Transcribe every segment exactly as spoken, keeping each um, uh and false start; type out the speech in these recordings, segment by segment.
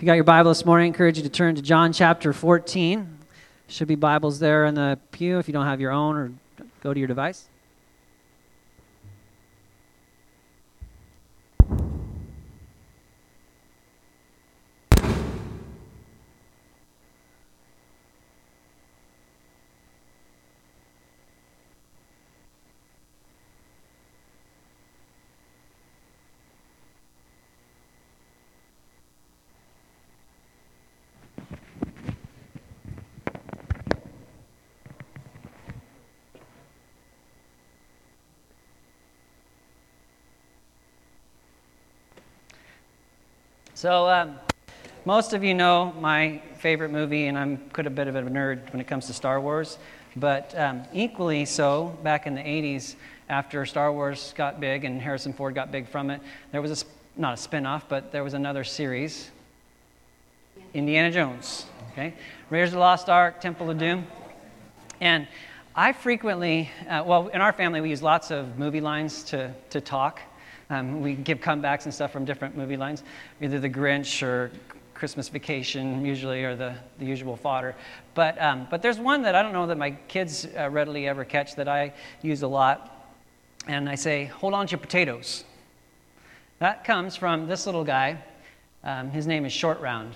If you got your Bible this morning, I encourage you to turn to John chapter fourteen. Should be Bibles there in the pew if you don't have your own, or go to your device. So, um, most of you know my favorite movie, and I'm quite a bit of a nerd when it comes to Star Wars. But um, equally so, back in the eighties, after Star Wars got big and Harrison Ford got big from it, there was a, sp- not a spin-off, but there was another series, Indiana Jones, okay? Raiders of the Lost Ark, Temple of Doom. And I frequently, uh, well, in our family, we use lots of movie lines to, to talk. Um, we give comebacks and stuff from different movie lines, either The Grinch or Christmas Vacation, usually, or the, the usual fodder. But um, but there's one that I don't know that my kids uh, readily ever catch that I use a lot, and I say, hold on to your potatoes. That comes from this little guy. Um, his name is Short Round.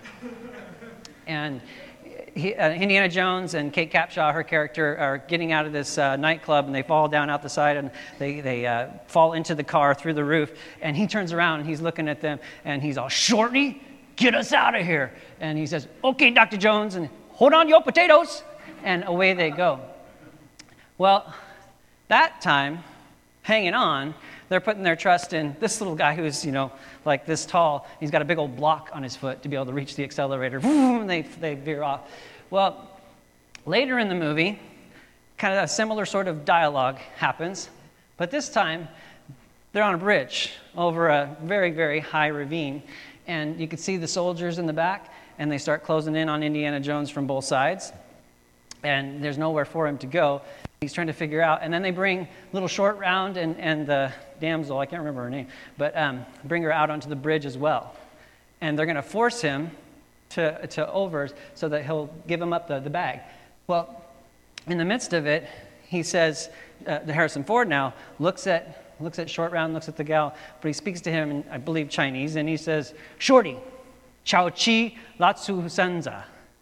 And He, uh, Indiana Jones and Kate Capshaw, her character, are getting out of this uh, nightclub, and they fall down out the side, and they, they uh, fall into the car through the roof, and he turns around, and he's looking at them, and he's all, Shorty, get us out of here. And he says, okay, Doctor Jones, and hold on your potatoes, and away they go. Well, that time, hanging on, they're putting their trust in this little guy who's, you know, like this tall. He's got a big old block on his foot to be able to reach the accelerator. And they, they veer off. Well, later in the movie, kind of a similar sort of dialogue happens. But this time, they're on a bridge over a very, very high ravine. And you can see the soldiers in the back, and they start closing in on Indiana Jones from both sides. And there's nowhere for him to go. He's trying to figure out, and then they bring little Short Round and, and the damsel, I can't remember her name, but um, bring her out onto the bridge as well. And they're going to force him to, to over so that he'll give him up the, the bag. Well, in the midst of it, he says, uh, the Harrison Ford now looks at looks at Short Round, looks at the gal, but he speaks to him in, I believe, Chinese, and he says, Shorty, Chao Chi Latsu Sanza,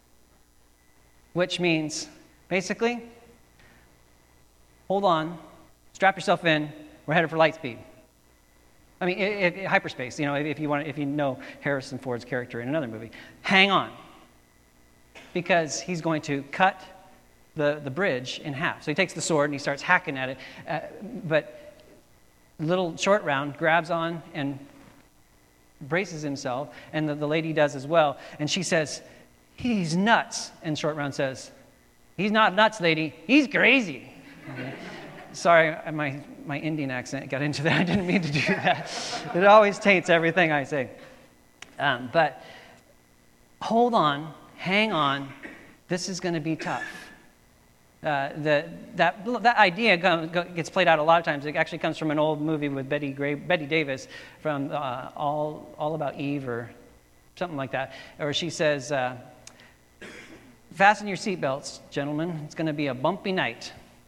which means, basically, hold on, strap yourself in, we're headed for light speed. I mean, it, it, hyperspace, you know, if you want, if you know Harrison Ford's character in another movie. Hang on, because he's going to cut the, the bridge in half. So he takes the sword and he starts hacking at it, uh, but little Short Round grabs on and braces himself, and the, the lady does as well, and she says, he's nuts, and Short Round says, he's not nuts, lady, he's crazy. Okay. Sorry, my, my Indian accent got into that. I didn't mean to do that. It always taints everything I say. Um, but hold on, hang on. This is going to be tough. Uh, the, that, that idea gets played out a lot of times. It actually comes from an old movie with Betty, Gray, Betty Davis from uh, All, All About Eve or something like that. Or she says, uh, fasten your seatbelts, gentlemen. It's going to be a bumpy night.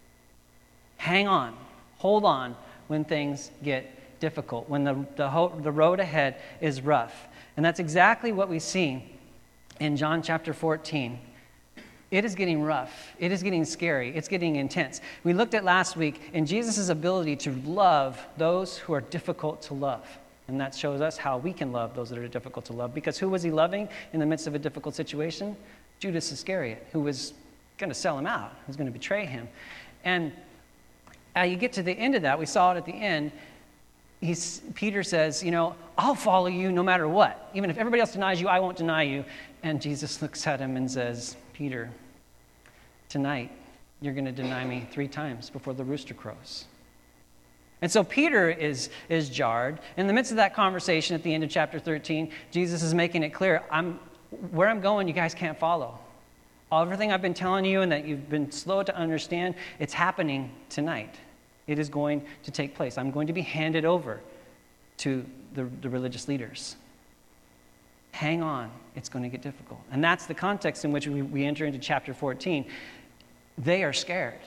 Hang on, hold on when things get difficult, when the, the, ho- the road ahead is rough. And that's exactly what we see in John chapter fourteen. It is getting rough. It is getting scary. It's getting intense. We looked at last week in Jesus' ability to love those who are difficult to love. And that shows us how we can love those that are difficult to love. Because who was he loving in the midst of a difficult situation? Judas Iscariot, who was going to sell him out, who was going to betray him. And Uh, you get to the end of that, we saw it at the end, he's, Peter says, you know, I'll follow you no matter what. Even if everybody else denies you, I won't deny you. And Jesus looks at him and says, Peter, tonight you're going to deny me three times before the rooster crows. And so Peter is, is jarred. In the midst of that conversation at the end of chapter thirteen, Jesus is making it clear, I'm where I'm going, you guys can't follow. Everything I've been telling you and that you've been slow to understand, it's happening tonight. It is going to take place. I'm going to be handed over to the, the religious leaders. hang on, it's going to get difficult. And that's the context in which we, we enter into chapter fourteen. They are scared.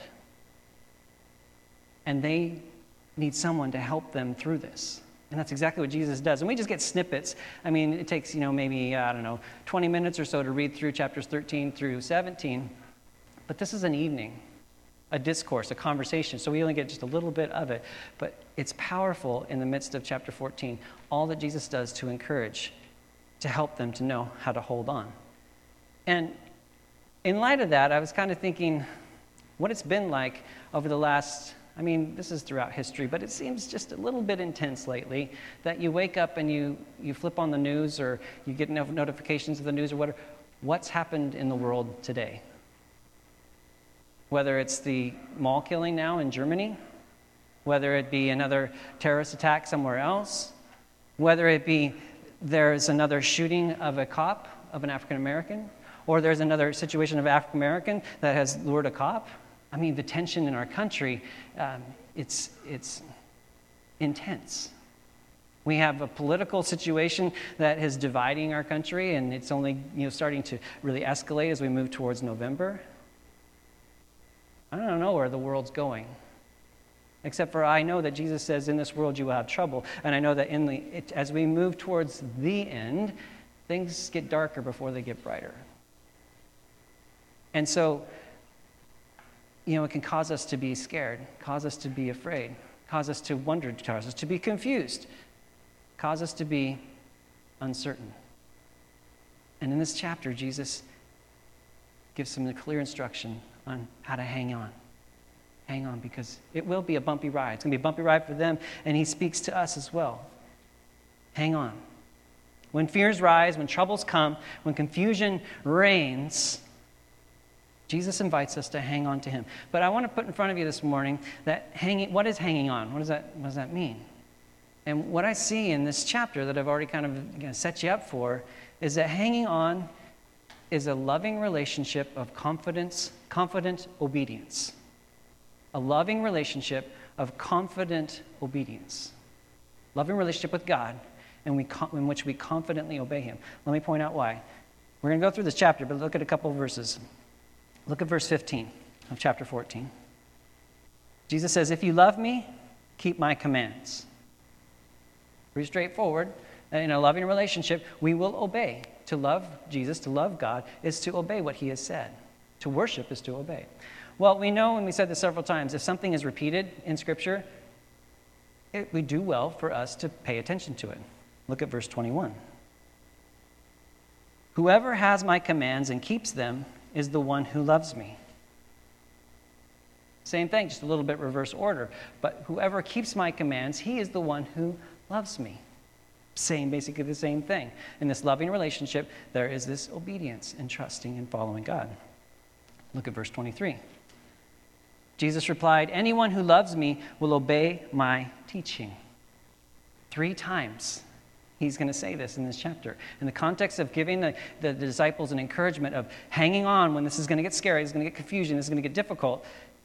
And they need someone to help them through this. And that's exactly what Jesus does. And we just get snippets. I mean, it takes, you know, maybe, I don't know, twenty minutes or so to read through chapters thirteen through seventeen. But this is an evening, a discourse, a conversation. So we only get just a little bit of it. But it's powerful in the midst of chapter fourteen, all that Jesus does to encourage, to help them to know how to hold on. And in light of that, I was kind of thinking what it's been like over the last, I mean, this is throughout history, but it seems just a little bit intense lately that you wake up and you, you flip on the news or you get no- notifications of the news or whatever. What's happened in the world today? Whether it's the mall killing now in Germany, whether it be another terrorist attack somewhere else, whether it be there's another shooting of a cop, of an African American, or there's another situation of African American that has lured a cop. I mean, the tension in our country, um, it's it's intense. We have a political situation that is dividing our country, and it's only you know starting to really escalate as we move towards November. I don't know where the world's going, except for I know that Jesus says, in this world you will have trouble. And I know that in the it, as we move towards the end, things get darker before they get brighter. And so, you know, it can cause us to be scared, cause us to be afraid, cause us to wonder, cause us to be confused, cause us to be uncertain. And in this chapter, Jesus gives some clear instruction on how to hang on. Hang on, because it will be a bumpy ride. It's going to be a bumpy ride for them, and he speaks to us as well. Hang on. When fears rise, when troubles come, when confusion reigns, Jesus invites us to hang on to him. But I want to put in front of you this morning that hanging, what is hanging on? What does that, what does that mean? And what I see in this chapter that I've already kind of you know, set you up for is that hanging on is a loving relationship of confidence, confident obedience. A loving relationship of confident obedience. Loving relationship with God and we, in which we confidently obey him. Let me point out why. We're going to go through this chapter, but look at a couple of verses. Look at verse fifteen of chapter fourteen. Jesus says, if you love me, keep my commands. Pretty straightforward. In a loving relationship, we will obey. To love Jesus, to love God, is to obey what he has said. To worship is to obey. Well, we know, and we said this several times, if something is repeated in Scripture, it would do well for us to pay attention to it. Look at verse twenty-one. Whoever has my commands and keeps them is the one who loves me. Same thing, just a little bit reverse order. But whoever keeps my commands, he is the one who loves me. Saying basically the same thing. In this loving relationship, there is this obedience and trusting and following God. Look at verse twenty-three. Jesus replied, anyone who loves me will obey my teaching. Three times he's going to say this in this chapter. In the context of giving the, the, the disciples an encouragement of hanging on when this is going to get scary, this is going to get confusion, this is going to get difficult.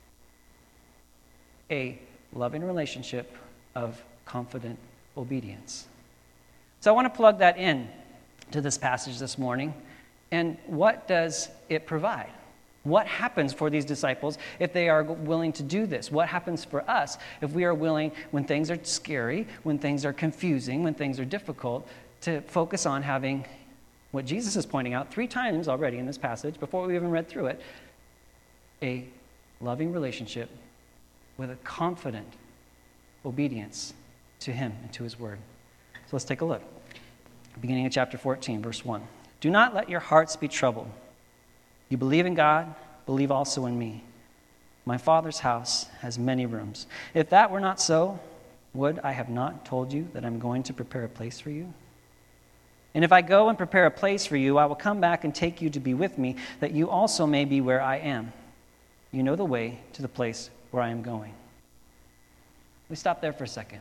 A loving relationship of confident obedience. So I want to plug that in to this passage this morning. And what does it provide? What happens for these disciples if they are willing to do this? What happens for us if we are willing, when things are scary, when things are confusing, when things are difficult, to focus on having what Jesus is pointing out three times already in this passage, before we even read through it, a loving relationship with a confident obedience to him and to his word. So let's take a look. Beginning of chapter fourteen, verse one. Do not let your hearts be troubled. You believe in God, believe also in me. My Father's house has many rooms. If that were not so, would I have not told you that I'm going to prepare a place for you? And if I go and prepare a place for you, I will come back and take you to be with me, that you also may be where I am. You know the way to the place where I am going. We stop there for a second.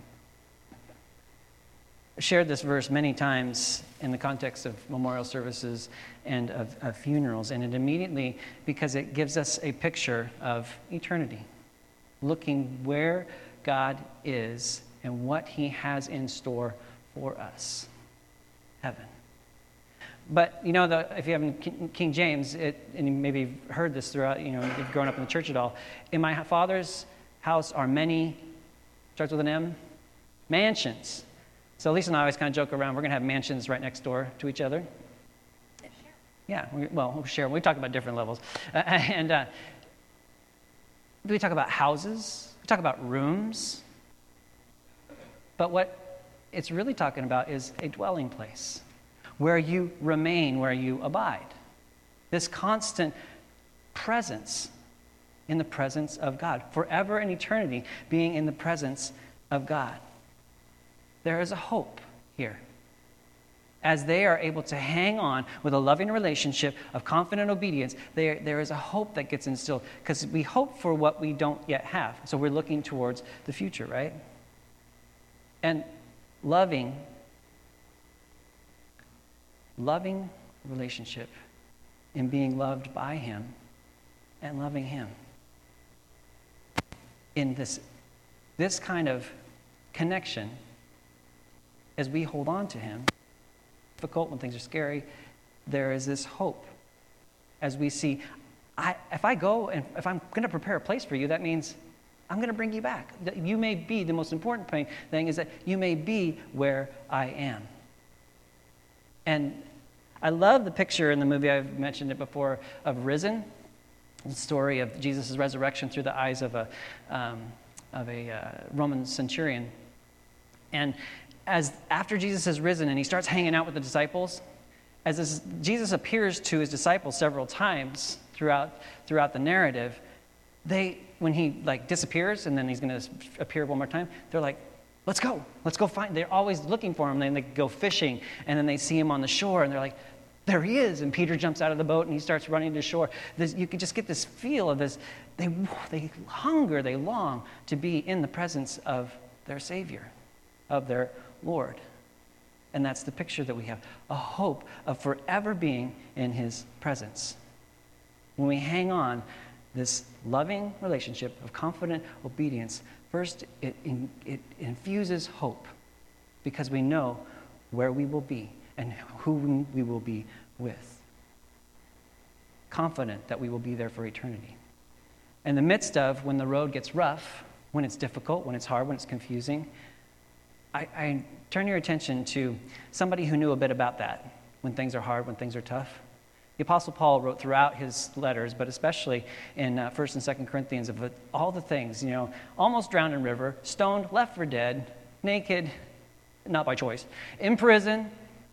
I shared this verse many times in the context of memorial services and of, of funerals, and it immediately, because it gives us a picture of eternity, looking where God is and what he has in store for us. Heaven. But, you know, the, if you have King James, it, and you maybe you've heard this throughout, you know, if you've grown up in the church at all, in my Father's house are many, starts with an M, mansions. So Lisa and I always kind of joke around, we're going to have mansions right next door to each other. Yeah, we, well, we'll share. We talk about different levels. Uh, and uh, we talk about houses. We talk about rooms. But what it's really talking about is a dwelling place where you remain, where you abide. This constant presence in the presence of God, forever and eternity being in the presence of God. There is a hope here. As they are able to hang on with a loving relationship of confident obedience, there, there is a hope that gets instilled because we hope for what we don't yet have. So we're looking towards the future, right? And loving, loving relationship in being loved by Him and loving Him. In this, this kind of connection, as we hold on to Him, difficult, when things are scary, there is this hope. As we see, I, if I go and if I'm going to prepare a place for you, that means I'm going to bring you back. You may be, the most important thing is that you may be where I am. And I love the picture in the movie, I've mentioned it before, of Risen, the story of Jesus' resurrection through the eyes of a, um, of a uh, Roman centurion. And as after Jesus has risen and he starts hanging out with the disciples, as this, Jesus appears to his disciples several times throughout throughout the narrative, they when he like disappears and then he's going to appear one more time, they're like, "Let's go, let's go find." They're always looking for him. Then they go fishing, and then they see him on the shore, and they're like, "There he is!" And Peter jumps out of the boat and he starts running to shore. This, you can just get this feel of this. They they hunger, they long to be in the presence of their Savior, of their Lord. And that's the picture that we have, a hope of forever being in His presence. When we hang on this loving relationship of confident obedience, first it, it infuses hope because we know where we will be and who we will be with. Confident that we will be there for eternity. In the midst of when the road gets rough, when it's difficult, when it's hard, when it's confusing, I, I turn your attention to somebody who knew a bit about that, when things are hard, when things are tough. The Apostle Paul wrote throughout his letters, but especially in uh, First and Second Corinthians, of all the things, you know, almost drowned in river, stoned, left for dead, naked, not by choice, in prison,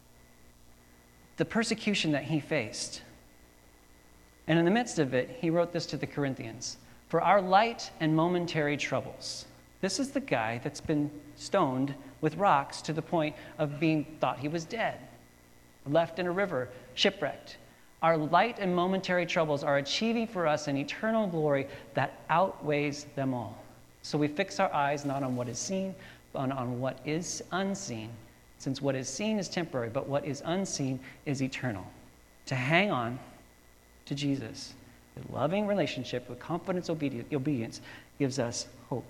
the persecution that he faced. And in the midst of it, he wrote this to the Corinthians: "For our light and momentary troubles." This is the guy that's been stoned with rocks to the point of being thought he was dead, left in a river, shipwrecked. Our light and momentary troubles are achieving for us an eternal glory that outweighs them all. So we fix our eyes not on what is seen, but on what is unseen, since what is seen is temporary, but what is unseen is eternal. To hang on to Jesus, a loving relationship with confidence, obedience, gives us hope.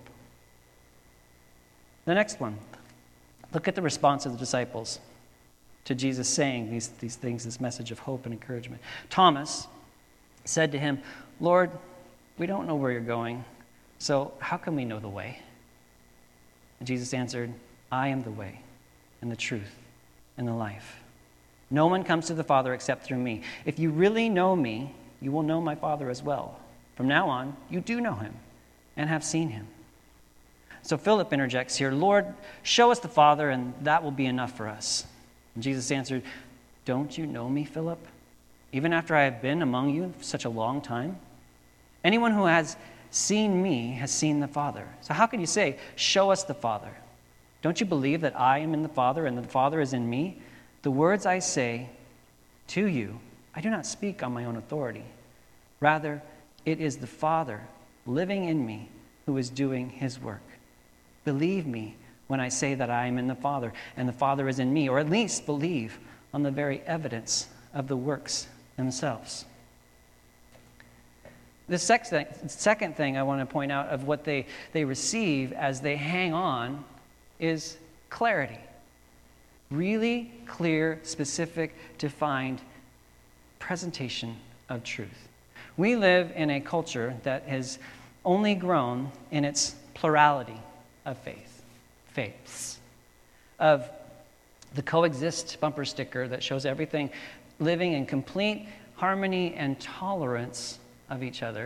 The next one, look at the response of the disciples to Jesus saying these, these things, this message of hope and encouragement. Thomas said to him, "Lord, we don't know where you're going, so how can we know the way?" And Jesus answered, "I am the way and the truth and the life. No one comes to the Father except through me. If you really know me, you will know my Father as well. From now on, you do know him and have seen him." So Philip interjects here, "Lord, show us the Father, and that will be enough for us." And Jesus answered, "Don't you know me, Philip, even after I have been among you for such a long time? Anyone who has seen me has seen the Father. So how can you say, 'Show us the Father'? Don't you believe that I am in the Father and that the Father is in me? The words I say to you, I do not speak on my own authority. Rather, it is the Father living in me who is doing his work. Believe me when I say that I am in the Father and the Father is in me, or at least believe on the very evidence of the works themselves." The second thing I want to point out of what they, they receive as they hang on is clarity. really clear, specific, defined presentation of truth. We live in a culture that has only grown in its plurality of faith, faiths, of the coexist bumper sticker that shows everything living in complete harmony and tolerance of each other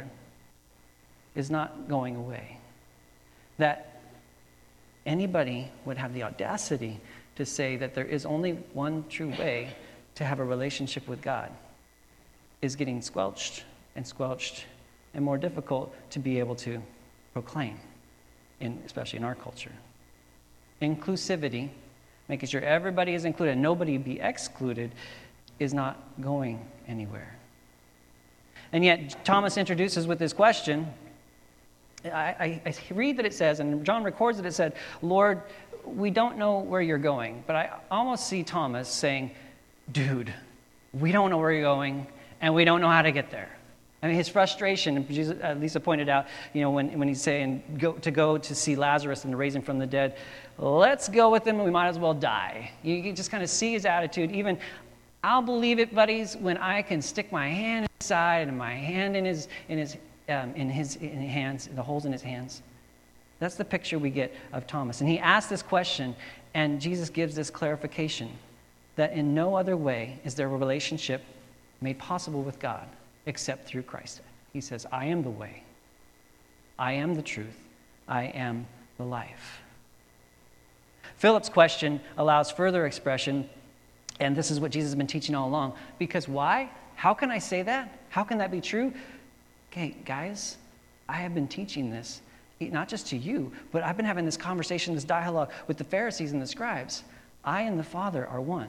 is not going away. That anybody would have the audacity to say that there is only one true way to have a relationship with God is getting squelched and squelched and more difficult to be able to proclaim, in, especially in our culture. Inclusivity, making sure everybody is included and nobody be excluded, is not going anywhere. And yet, Thomas introduces with this question. I, I, I read that it says, and John records that it said, Lord, we don't know where you're going. But I almost see Thomas saying, dude, we don't know where you're going, and we don't know how to get there. I mean, his frustration, and Jesus, uh, Lisa pointed out, you know, when, when he's saying go, to go to see Lazarus and to raise him from the dead, let's go with him and we might as well die. You, you just kind of see his attitude. Even, I'll believe it, buddies, when I can stick my hand inside and my hand in his in his um, in his in his hands, in the holes in his hands. That's the picture we get of Thomas. And he asks this question, and Jesus gives this clarification that in no other way is there a relationship made possible with God except through Christ. He says, I am the way. I am the truth. I am the life. Philip's question allows further expression, and this is what Jesus has been teaching all along. Because why? How can I say that? How can that be true? Okay, guys, I have been teaching this, not just to you, but I've been having this conversation, this dialogue with the Pharisees and the scribes. I and the Father are one.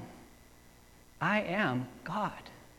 I am God.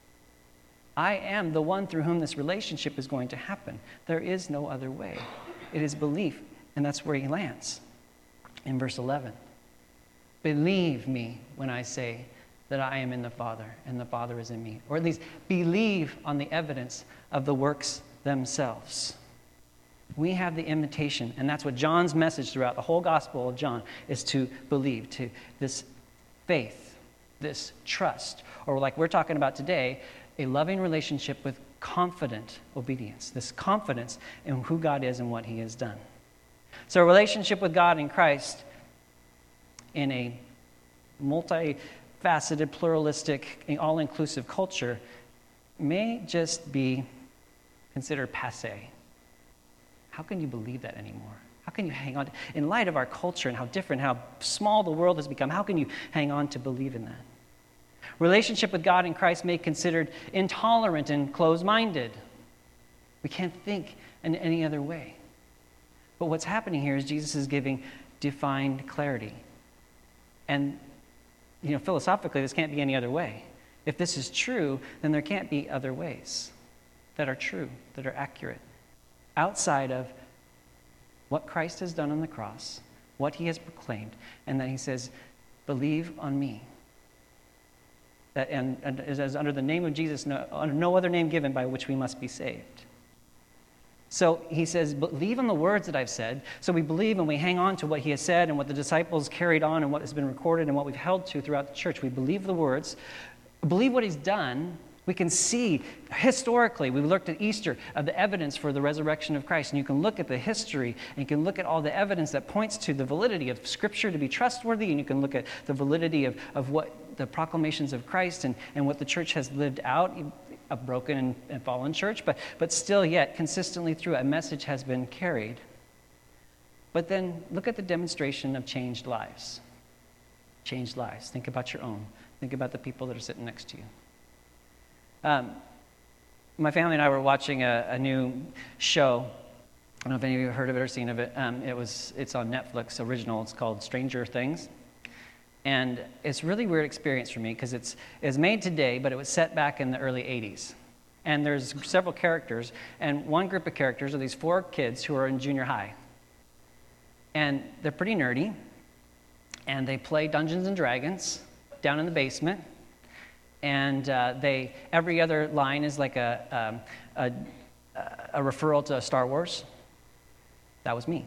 I am the one through whom this relationship is going to happen. There is no other way. It is belief, and that's where he lands in verse eleven. Believe me when I say that I am in the Father and the Father is in me. Or at least believe on the evidence of the works themselves. We have the invitation, and that's what John's message throughout the whole Gospel of John is to believe, to this faith, this trust, or like we're talking about today, a loving relationship with confident obedience, this confidence in who God is and what he has done. So a relationship with God in Christ in a multifaceted, pluralistic, all-inclusive culture may just be considered passé. How can you believe that anymore? How can you hang on? To, in light of our culture and how different, how small the world has become, how can you hang on to believe in that? Relationship with God in Christ may be considered intolerant and closed-minded. We can't think in any other way. But what's happening here is Jesus is giving defined clarity. And, you know, philosophically, this can't be any other way. If this is true, then there can't be other ways that are true, that are accurate, outside of what Christ has done on the cross, what he has proclaimed, and that he says, believe on me. That, and, and it says, under the name of Jesus, no, under no other name given by which we must be saved. So he says, believe on the words that I've said. So we believe and we hang on to what he has said and what the disciples carried on and what has been recorded and what we've held to throughout the church. We believe the words, believe what he's done. We can see historically, we looked at Easter, of the evidence for the resurrection of Christ. And you can look at the history, and you can look at all the evidence that points to the validity of Scripture to be trustworthy, and you can look at the validity of, of what the proclamations of Christ and, and what the church has lived out, a broken and, and fallen church, but, but still yet consistently through a message has been carried. But then look at the demonstration of changed lives. Changed lives. Think about your own. Think about the people that are sitting next to you. Um, my family and I were watching a, a new show. I don't know if any of you have heard of it or seen of it. Um, it was it's on Netflix, original. It's called Stranger Things. And it's a really weird experience for me because it's, it's made today, but it was set back in the early eighties. And there's several characters, and one group of characters are these four kids who are in junior high. And they're pretty nerdy, and they play Dungeons and Dragons down in the basement. And uh, they every other line is like a, um, a, a referral to Star Wars. That was me.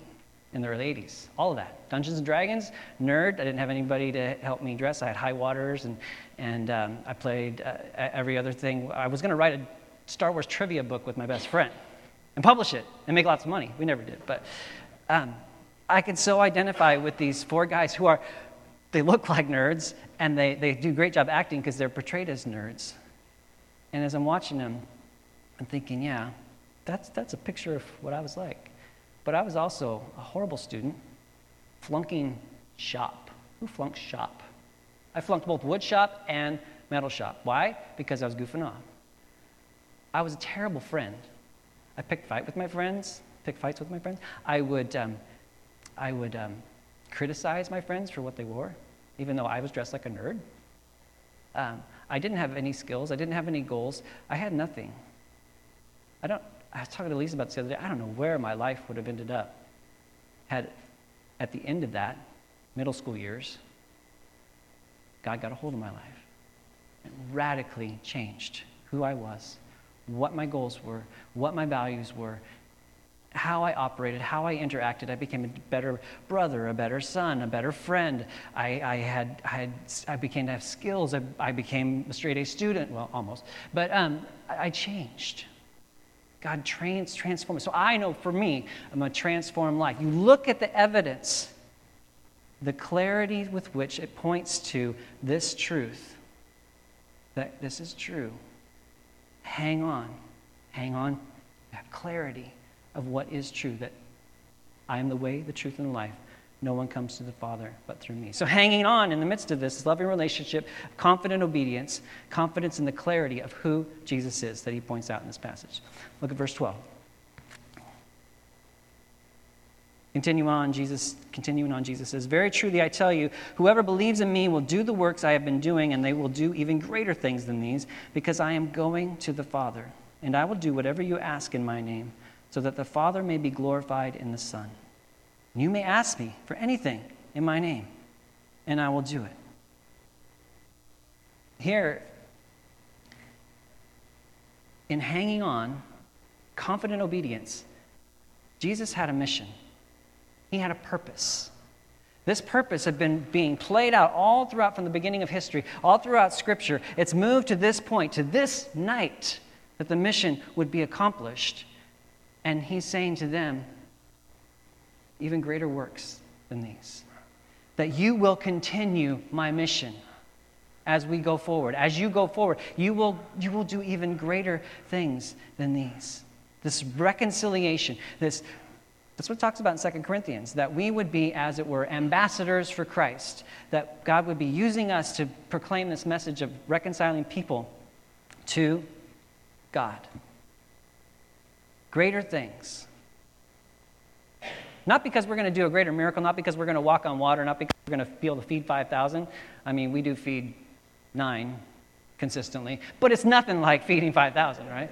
in the early eighties. All of that. Dungeons and Dragons, nerd. I didn't have anybody to help me dress. I had high waters, and, and um, I played uh, every other thing. I was going to write a Star Wars trivia book with my best friend and publish it and make lots of money. We never did. But um, I can so identify with these four guys who are, they look like nerds, and they, they do a great job acting because they're portrayed as nerds. And as I'm watching them, I'm thinking, yeah, that's that's a picture of what I was like. But I was also a horrible student, flunking shop. Who flunks shop? I flunked both wood shop and metal shop. Why? Because I was goofing off. I was a terrible friend. I picked fight with my friends, picked fights with my friends. I would, um, I would um, criticize my friends for what they wore, even though I was dressed like a nerd. Um, I didn't have any skills. I didn't have any goals. I had nothing. I don't. I was talking to Lisa about this the other day. I don't know where my life would have ended up had, at the end of that, middle school years, God got a hold of my life and radically changed who I was, what my goals were, what my values were, how I operated, how I interacted. I became a better brother, a better son, a better friend. I, I had, I had, I became to have skills. I, I became a straight A student. Well, almost, but um, I, I changed. God trans, transformed. So I know for me, I'm a transformed life. You look at the evidence, the clarity with which it points to this truth, that this is true. Hang on. Hang on. Have clarity of what is true, that I am the way, the truth, and the life. No one comes to the Father but through me. So hanging on in the midst of this, this loving relationship, confident obedience, confidence in the clarity of who Jesus is that he points out in this passage. Look at verse twelve. Continue on, Jesus, continuing on, Jesus says, "Very truly I tell you, whoever believes in me will do the works I have been doing, and they will do even greater things than these, because I am going to the Father, and I will do whatever you ask in my name, so that the Father may be glorified in the Son. You may ask me for anything in my name, and I will do it." Here, in hanging on, confident obedience, Jesus had a mission. He had a purpose. This purpose had been being played out all throughout from the beginning of history, all throughout Scripture. It's moved to this point, to this night, that the mission would be accomplished. And he's saying to them, even greater works than these. That you will continue my mission as we go forward. As you go forward, you will, you will do even greater things than these. This reconciliation, this, that's what it talks about in Second Corinthians, that we would be, as it were, ambassadors for Christ. That God would be using us to proclaim this message of reconciling people to God. Greater things. Not because we're going to do a greater miracle, not because we're going to walk on water, not because we're going to be able to feed five thousand. I mean, we do feed nine consistently, but it's nothing like feeding five thousand, right?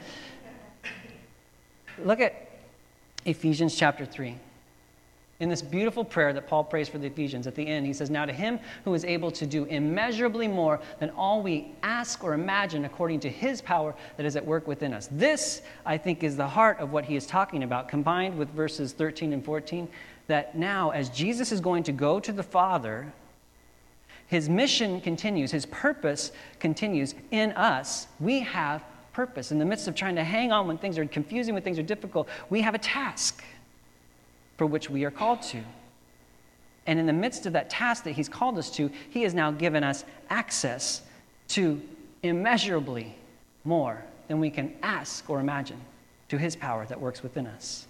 Look at Ephesians chapter three. In this beautiful prayer that Paul prays for the Ephesians at the end, he says, "Now to him who is able to do immeasurably more than all we ask or imagine according to his power that is at work within us." This, I think, is the heart of what he is talking about, combined with verses thirteen and fourteen, that now as Jesus is going to go to the Father, his mission continues, his purpose continues in us. We have purpose. In the midst of trying to hang on when things are confusing, when things are difficult, we have a task for which we are called to. And in the midst of that task that he's called us to, he has now given us access to immeasurably more than we can ask or imagine, to his power that works within us.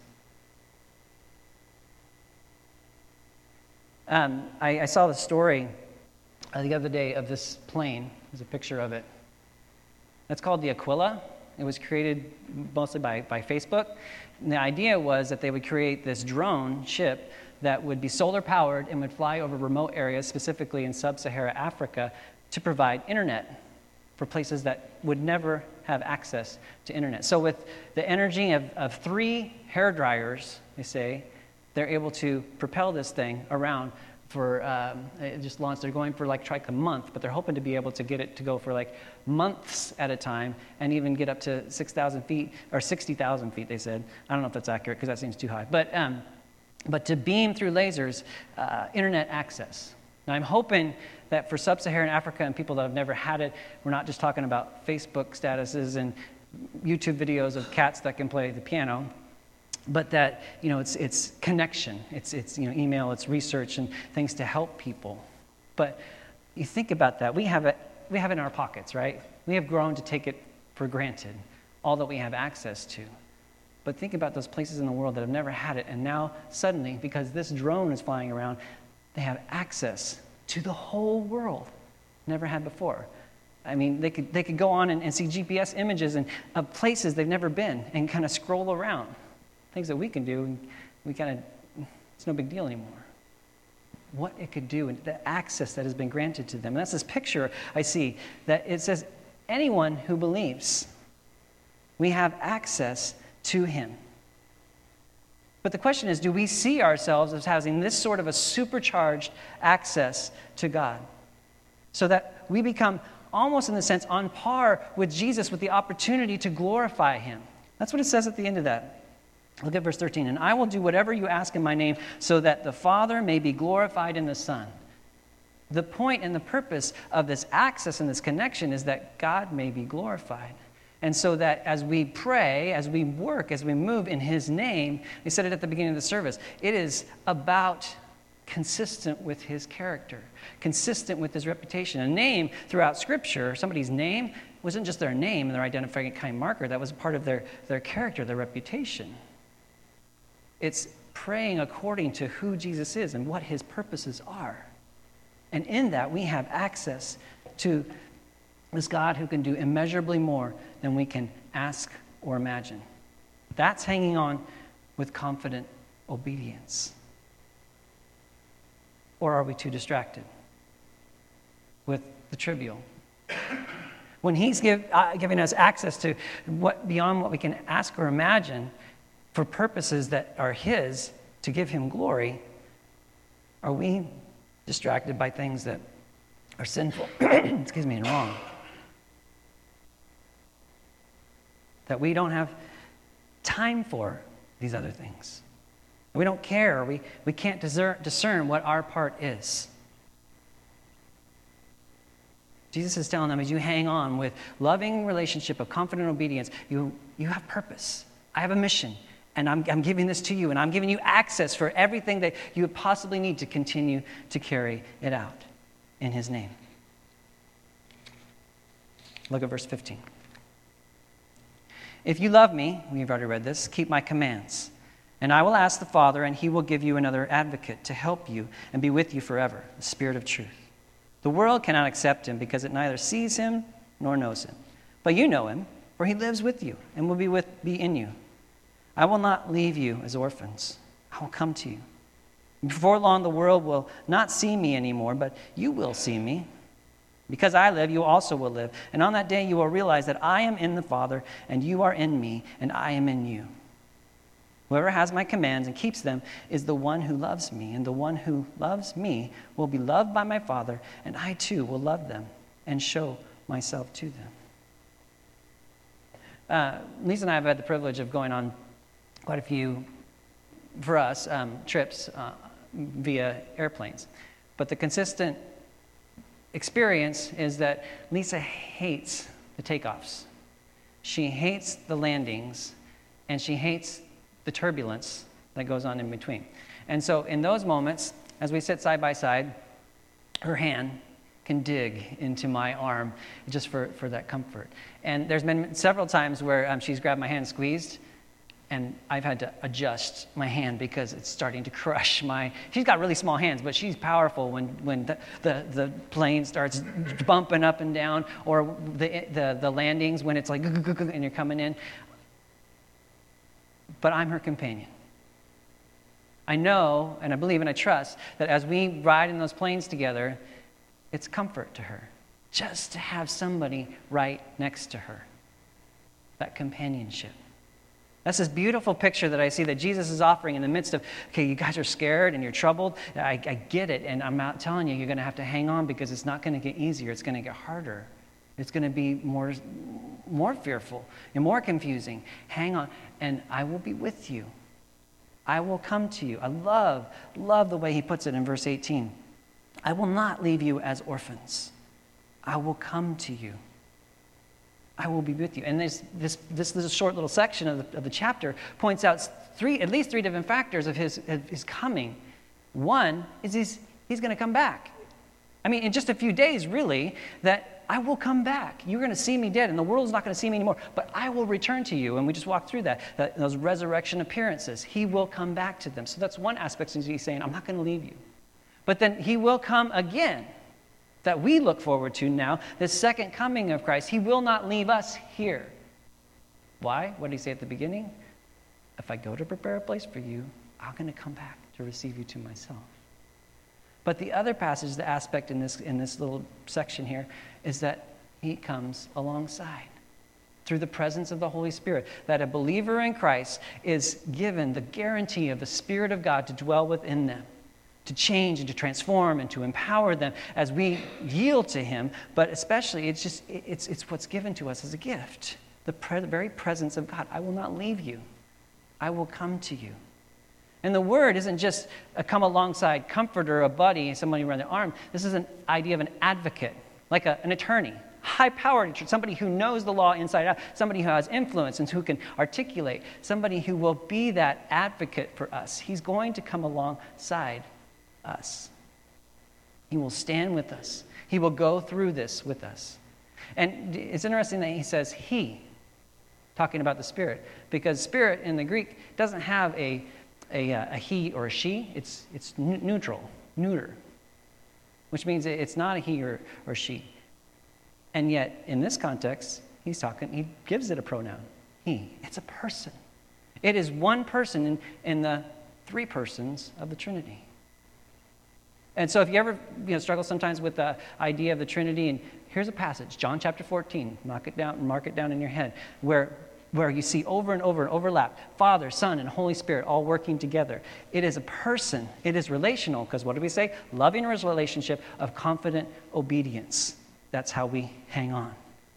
Um, I, I saw the story uh, the other day of this plane. There's a picture of it. It's called the Aquila. It was created mostly by, by Facebook. And the idea was that they would create this drone ship that would be solar powered and would fly over remote areas, specifically in sub-Saharan Africa, to provide internet for places that would never have access to internet. So with the energy of, of three hair dryers, they say, they're able to propel this thing around for, um, it just launched, they're going for like, like a month, but they're hoping to be able to get it to go for like months at a time and even get up to six thousand feet, or sixty thousand feet, they said. I don't know if that's accurate because that seems too high. But um, but to beam through lasers uh, internet access. Now, I'm hoping that for sub-Saharan Africa and people that have never had it, we're not just talking about Facebook statuses and YouTube videos of cats that can play the piano, but that, you know, it's it's connection, it's it's you know email, it's research and things to help people. But you think about that, we have it we have it in our pockets, right? We have grown to take it for granted, all that we have access to. But think about those places in the world that have never had it, and now suddenly, because this drone is flying around, they have access to the whole world, never had before. I mean, they could they could go on and, and see G P S images and of places they've never been and kind of scroll around. Things that we can do, and we kind of, it's no big deal anymore. What it could do and the access that has been granted to them. And that's this picture I see that it says, anyone who believes, we have access to him. But the question is, do we see ourselves as having this sort of a supercharged access to God? So that we become almost in the sense on par with Jesus with the opportunity to glorify him. That's what it says at the end of that. Look at verse thirteen. And I will do whatever you ask in my name so that the Father may be glorified in the Son. The point and the purpose of this access and this connection is that God may be glorified. And so that as we pray, as we work, as we move in his name, we said it at the beginning of the service, it is about consistent with his character, consistent with his reputation. A name throughout Scripture, somebody's name wasn't just their name and their identifying kind marker, that was part of their, their character, their reputation. It's praying according to who Jesus is and what his purposes are. And in that, we have access to this God who can do immeasurably more than we can ask or imagine. That's hanging on with confident obedience. Or are we too distracted with the trivial? When he's give, uh, giving us access to what beyond what we can ask or imagine for purposes that are his to give him glory, are we distracted by things that are sinful, excuse me, and wrong? That we don't have time for these other things. We don't care. We, we can't discern, discern what our part is. Jesus is telling them, as you hang on with loving relationship of confident obedience, you, you have purpose. I have a mission, and I'm, I'm giving this to you, and I'm giving you access for everything that you would possibly need to continue to carry it out in his name. Look at verse fifteen. If you love me, we've already read this, keep my commands. And I will ask the Father, and he will give you another advocate to help you and be with you forever, the Spirit of truth. The world cannot accept him because it neither sees him nor knows him. But you know him, for he lives with you and will be with be in you. I will not leave you as orphans. I will come to you. Before long, the world will not see me anymore, but you will see me. Because I live, you also will live. And on that day, you will realize that I am in the Father, and you are in me, and I am in you. Whoever has my commands and keeps them is the one who loves me, and the one who loves me will be loved by my Father, and I too will love them and show myself to them. Uh, Lisa and I have had the privilege of going on quite a few, for us, um, trips uh, via airplanes. But the consistent experience is that Lisa hates the takeoffs. She hates the landings, and she hates the turbulence that goes on in between. And so in those moments, as we sit side by side, her hand can dig into my arm just for, for that comfort. And there's been several times where um, she's grabbed my hand, squeezed, and I've had to adjust my hand because it's starting to crush my... She's got really small hands, but she's powerful when, when the, the, the plane starts bumping up and down, or the, the, the landings when it's like, and you're coming in. But I'm her companion. I know, and I believe, and I trust that as we ride in those planes together, it's comfort to her just to have somebody right next to her. That companionship. That's this beautiful picture that I see that Jesus is offering in the midst of, okay, you guys are scared and you're troubled. I, I get it, and I'm not telling you you're going to have to hang on because it's not going to get easier. It's going to get harder. It's going to be more, more fearful and more confusing. Hang on, and I will be with you. I will come to you. I love, love the way he puts it in verse eighteen. I will not leave you as orphans. I will come to you. I will be with you. And this, this, this little short little section of the, of the chapter points out three, at least three different factors of his, of his coming. One is he's, he's going to come back. I mean, in just a few days, really, that I will come back. You're going to see me dead, and the world's not going to see me anymore, but I will return to you. And we just walked through that, that those resurrection appearances. He will come back to them. So that's one aspect, since he's saying, I'm not going to leave you. But then he will come again, that we look forward to now, the second coming of Christ. He will not leave us here. Why? What did he say at the beginning? If I go to prepare a place for you, I'm going to come back to receive you to myself. But the other passage, the aspect in this, in this little section here, is that he comes alongside through the presence of the Holy Spirit, that a believer in Christ is given the guarantee of the Spirit of God to dwell within them, to change and to transform and to empower them as we yield to him. But especially, it's just it's it's what's given to us as a gift, the, pre- the very presence of God. I will not leave you. I will come to you. And the word isn't just a come alongside comforter, a buddy, somebody around the arm. This is an idea of an advocate, like a, an attorney, high-powered, somebody who knows the law inside out, somebody who has influence and who can articulate, somebody who will be that advocate for us. He's going to come alongside us. He will stand with us. He will go through this with us. And it's interesting that he says he, talking about the Spirit, because Spirit in the Greek doesn't have a A, a he or a she. It's it's neutral, neuter, which means it's not a he or, or she. And yet, in this context, he's talking, he gives it a pronoun, he. It's a person. It is one person in, in the three persons of the Trinity. And so if you ever you know, struggle sometimes with the idea of the Trinity, and here's a passage, John chapter fourteen, mark it down, mark it down in your head, where where you see over and over and overlap, Father, Son, and Holy Spirit all working together. It is a person. It is relational, because what do we say? Loving relationship of confident obedience. That's how we hang on.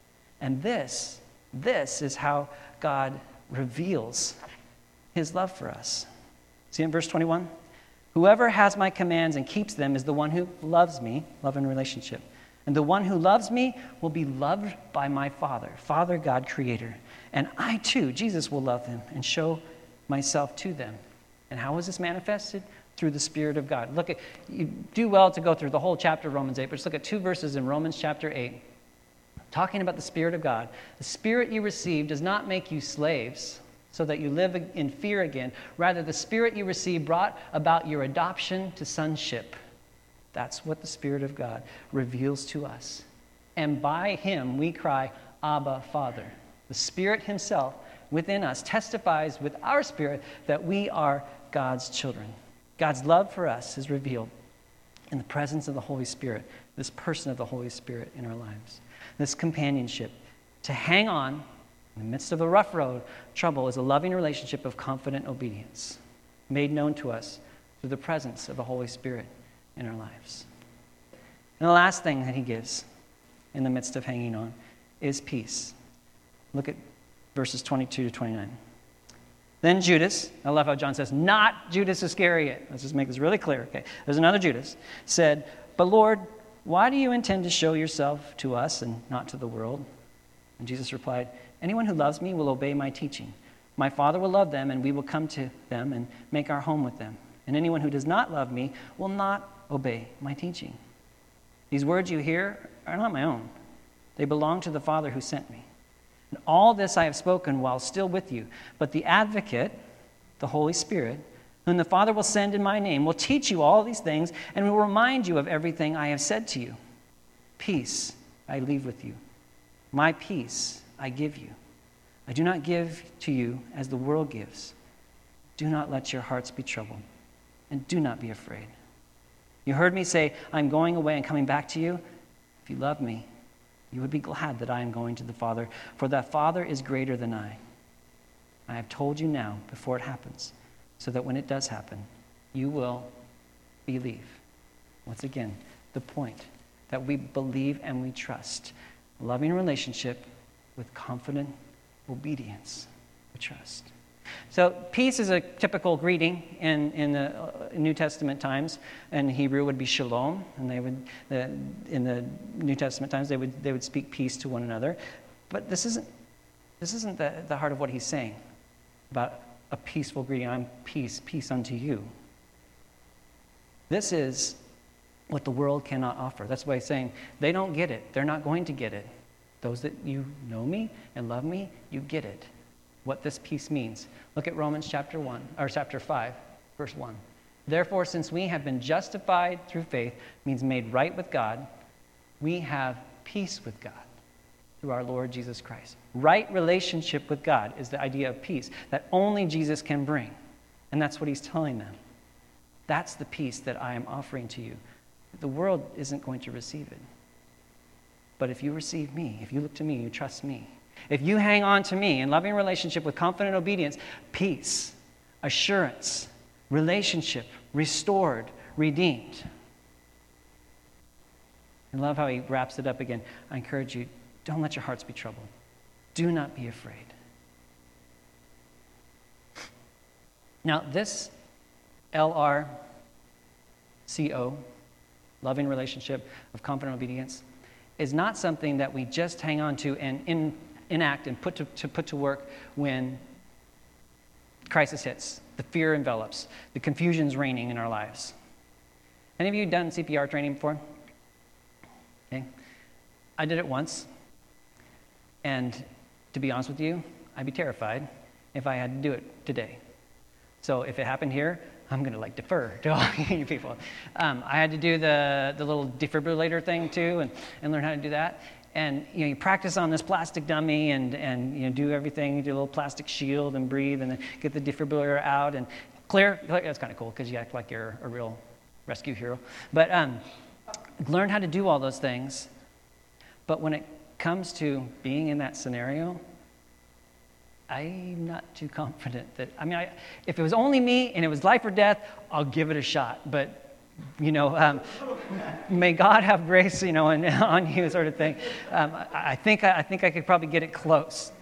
And this, this is how God reveals his love for us. See in verse twenty-one? Whoever has my commands and keeps them is the one who loves me, love and relationship. And the one who loves me will be loved by my Father, Father God, Creator. And I too, Jesus, will love them and show myself to them. And how is this manifested? Through the Spirit of God. Look at, you do well to go through the whole chapter of Romans eight, but just look at two verses in Romans chapter eight, talking about the Spirit of God. The Spirit you receive does not make you slaves so that you live in fear again. Rather, the Spirit you receive brought about your adoption to sonship. That's what the Spirit of God reveals to us. And by him we cry, Abba, Father. The Spirit himself within us testifies with our spirit that we are God's children. God's love for us is revealed in the presence of the Holy Spirit, this person of the Holy Spirit in our lives. This companionship, to hang on in the midst of the rough road, trouble, is a loving relationship of confident obedience, made known to us through the presence of the Holy Spirit in our lives. And the last thing that he gives in the midst of hanging on is peace. Look at verses twenty-two to twenty-nine. Then Judas, I love how John says, not Judas Iscariot. Let's just make this really clear. Okay, there's another Judas, said, but Lord, why do you intend to show yourself to us and not to the world? And Jesus replied, anyone who loves me will obey my teaching. My Father will love them, and we will come to them and make our home with them. And anyone who does not love me will not obey my teaching. These words you hear are not my own. They belong to the Father who sent me. And all this I have spoken while still with you. But the advocate, the Holy Spirit, whom the Father will send in my name, will teach you all these things and will remind you of everything I have said to you. Peace I leave with you. My peace I give you. I do not give to you as the world gives. Do not let your hearts be troubled, and do not be afraid. You heard me say, I'm going away and coming back to you. If you love me, you would be glad that I am going to the Father, for that Father is greater than I. I have told you now before it happens, so that when it does happen, you will believe. Once again, the point that we believe and we trust. A loving relationship with confident obedience. We trust. So peace is a typical greeting in, in the New Testament times. In Hebrew would be shalom, and they would the, in the New Testament times they would they would speak peace to one another. But this isn't this isn't the, the heart of what he's saying about a peaceful greeting. I'm peace, peace unto you. This is what the world cannot offer. That's why he's saying they don't get it. They're not going to get it. Those that you know me and love me, you get it. What this peace means. Look at Romans chapter one, or chapter five, verse one. Therefore, since we have been justified through faith, means made right with God, we have peace with God through our Lord Jesus Christ. Right relationship with God is the idea of peace that only Jesus can bring. And that's what he's telling them. That's the peace that I am offering to you. The world isn't going to receive it. But if you receive me, if you look to me, you trust me, if you hang on to me in loving relationship with confident obedience, peace, assurance, relationship, restored, redeemed. I love how he wraps it up again. I encourage you, don't let your hearts be troubled. Do not be afraid. Now, this L R C O, loving relationship of confident obedience, is not something that we just hang on to and in, enact and put to, to put to work when crisis hits, the fear envelops, the confusion's reigning in our lives. Any of you done C P R training before? Okay. I did it once, and to be honest with you, I'd be terrified if I had to do it today. So if it happened here, I'm going to like defer to all you people. Um, I had to do the, the little defibrillator thing too, and, and learn how to do that. And you know, you practice on this plastic dummy, and and you know, do everything. You do a little plastic shield and breathe, and then get the defibrillator out and clear. That's kind of cool because you act like you're a real rescue hero. But um, learn how to do all those things. But when it comes to being in that scenario, I'm not too confident that, I mean, I, if it was only me and it was life or death, I'll give it a shot. But, you know, um, may God have grace, you know, and, on you sort of thing. Um, I, I think I, I think I could probably get it close.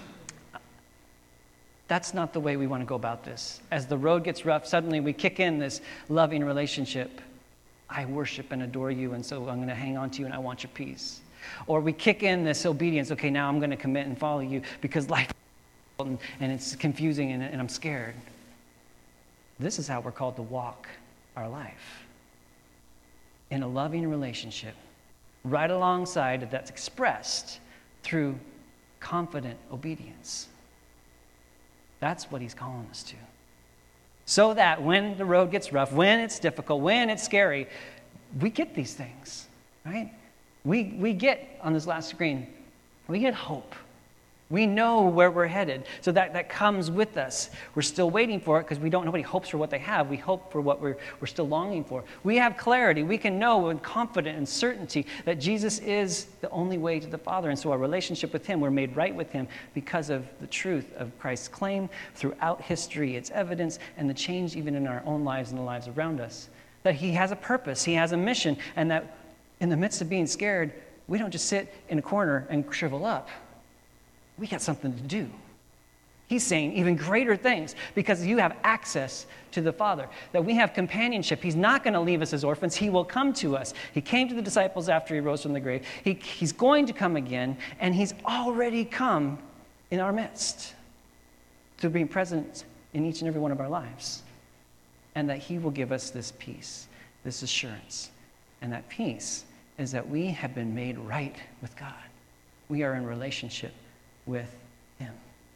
That's not the way we want to go about this. As the road gets rough, suddenly we kick in this loving relationship. I worship and adore you, and so I'm going to hang on to you, and I want your peace. Or we kick in this obedience. Okay, now I'm going to commit and follow you because life and, and it's confusing and, and I'm scared. This is how we're called to walk our life. In a loving relationship, right alongside of that's expressed through confident obedience. That's what he's calling us to. So that when the road gets rough, when it's difficult, when it's scary, we get these things, right? We we get, on this last screen, we get hope. We know where we're headed. So that, that comes with us. We're still waiting for it because we don't, nobody hopes for what they have. We hope for what we're, we're still longing for. We have clarity. We can know with confidence and certainty that Jesus is the only way to the Father. And so our relationship with him, we're made right with him because of the truth of Christ's claim throughout history, its evidence, and the change even in our own lives and the lives around us. That he has a purpose, he has a mission, and that in the midst of being scared, we don't just sit in a corner and shrivel up. We got something to do. He's saying even greater things because you have access to the Father, that we have companionship. He's not going to leave us as orphans. He will come to us. He came to the disciples after he rose from the grave. He, he's going to come again, and he's already come in our midst to be present in each and every one of our lives, and that he will give us this peace, this assurance. And that peace is that we have been made right with God. We are in relationship with him.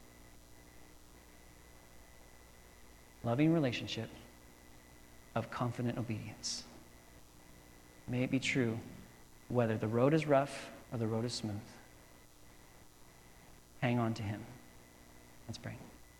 Loving relationship of confident obedience. May it be true whether the road is rough or the road is smooth. Hang on to him. Let's pray.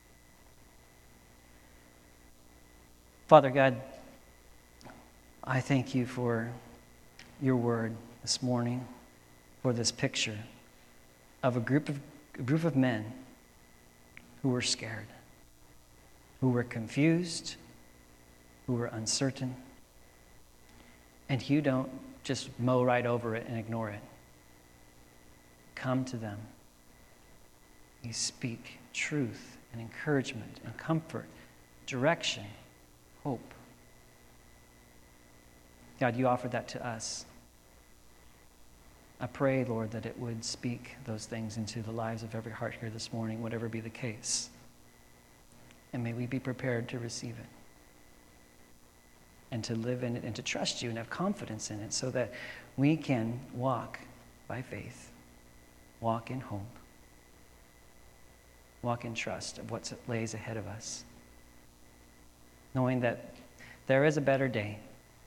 Father God, I thank you for your word this morning, for this picture of a group of a group of men who were scared, who were confused, who were uncertain. And you don't just mow right over it and ignore it. Come to them. You speak truth and encouragement and comfort, direction, hope. God, you offered that to us. I pray, Lord, that it would speak those things into the lives of every heart here this morning, whatever be the case. And may we be prepared to receive it and to live in it and to trust you and have confidence in it so that we can walk by faith, walk in hope, walk in trust of what lays ahead of us, knowing that there is a better day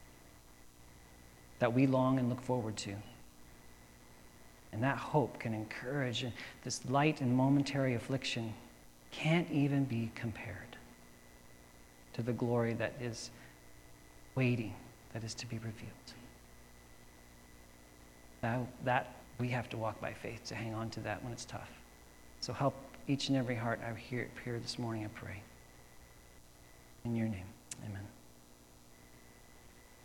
that we long and look forward to. And that hope can encourage, and this light and momentary affliction can't even be compared to the glory that is waiting, that is to be revealed. That, that we have to walk by faith to hang on to that when it's tough. So help each and every heart I hear here this morning, I pray. In your name, amen.